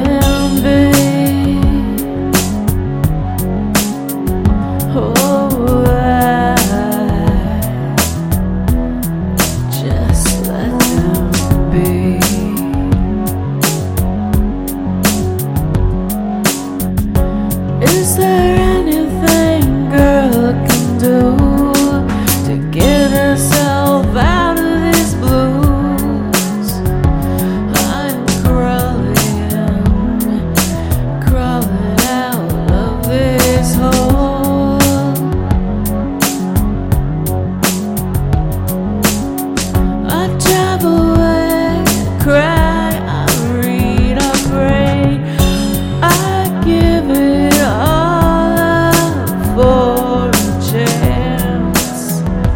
can be. Oh, just let them be. Is there anything girl can do to get herself out of this blues? I'm crawling out of this hole. I drive away, cry, I read, I pray, I give it all up for a chance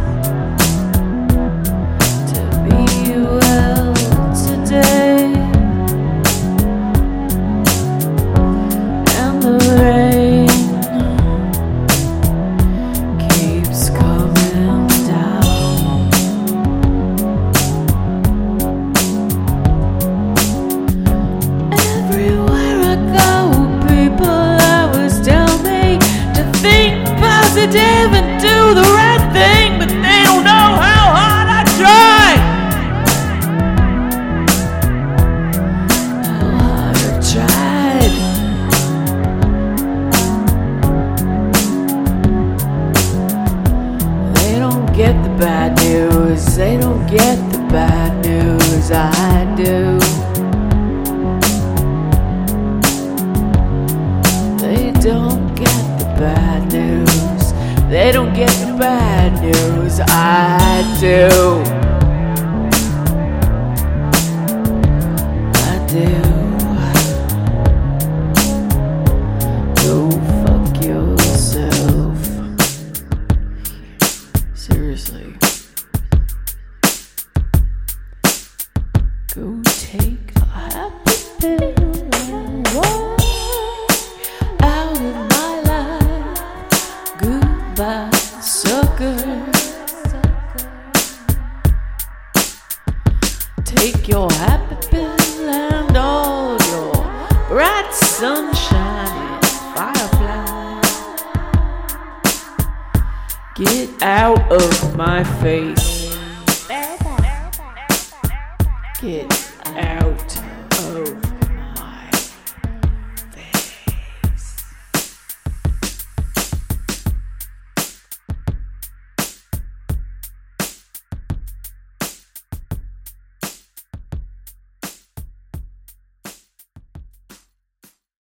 to be well today. And the rain keeps coming down. Everywhere I go, people always tell me to think positive and do the right thing, but they don't know how hard I try, how hard I've tried. They don't get the bad news, they don't get the bad news, I do. They don't get the bad news, they don't get the bad news, I do. I do. Go fuck yourself. Seriously. Go take a happy pill and walk out of my life. Goodbye, sucker. Take your happy pill and all your bright sunshine and firefly. Get out of my face. Get out.